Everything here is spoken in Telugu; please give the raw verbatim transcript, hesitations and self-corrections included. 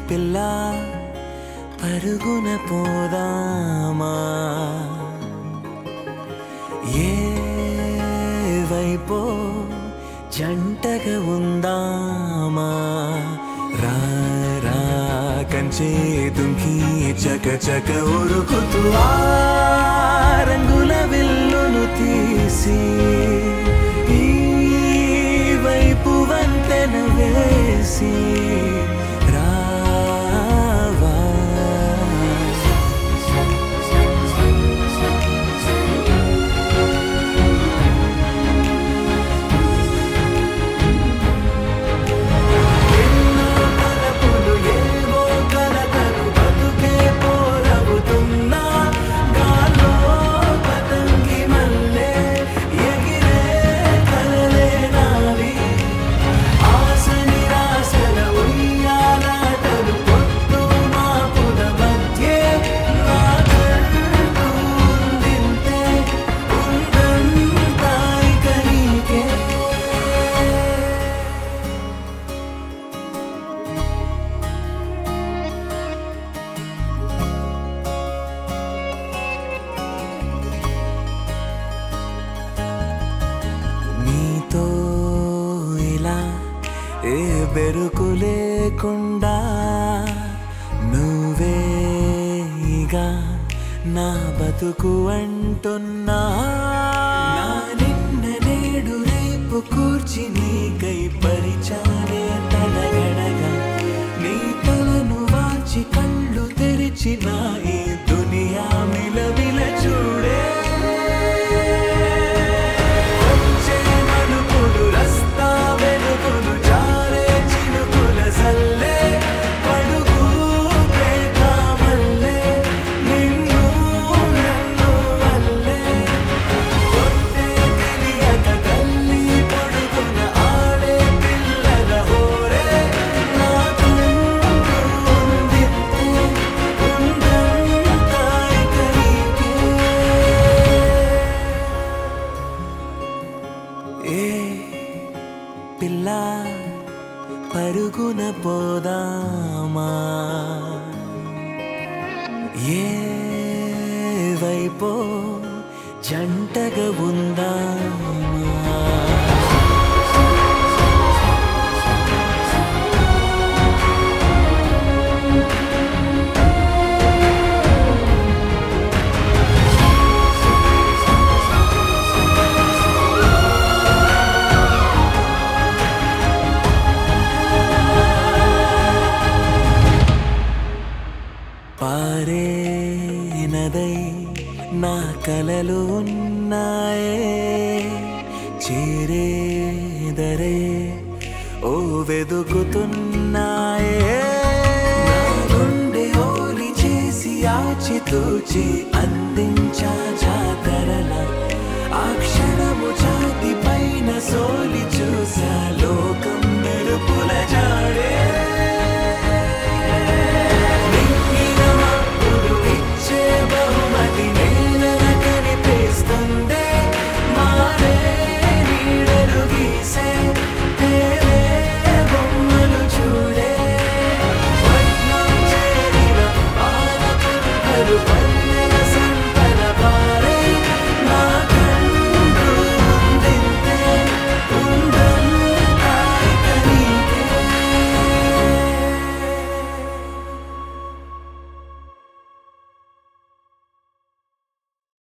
పిల్ల పరుగున పోదామా ఏ వైపో జంటగా ఉందామా రా రా కంచే దుంకి చక చక ఉరుకుతూ ఆ రంగుల విల్లును తీసి ఈ వైపు వంతెన వేసి రావా ఎన్నో తలపులు ఏవో కలతలు బతుకే పోరవుతున్నా గాల్లో పతంగి మల్లె ఎగిరే కలలే నావి ఆశ నిరాశల ఉయ్యాలాటలు పొద్దు మాపుల మధ్యే నాకంటూ ఉందింతే ఉందంతా ఇక నీకే నీతో ఇలా ఏ బెరుకు లేకుండా నువ్వేగా నా బతుకు అంటున్నా నా నిన్న నేడు రేపు కూర్చి నీకై పరిచానే తడగడగా నీ తలను వాచి కళ్ళు తెరిచి నా ఈ దునియా మిలవిల చూడే వచ్చే మలుపులు రస్తా వెలుగులు జారే చినుకుల సల్లే పడుగు పేట మల్లె నిన్ను నన్ను వల్లే కొట్టే తెలియక గల్లీ పొడుగున ఆడే పిల్లల హోరే నాకంటూ ఉందింతే ఉందంతా ఇక నీకే ఏ పిల్ల పరుగున పోదామా ఏ వైపో జంటగా ఉందామా పారే నదై నా కలలు ఉన్నాయే చేరేదరే ఓ వెదుకుతున్నాయే నా గుండె ఓలి చేసి ఆచితూచి అందించా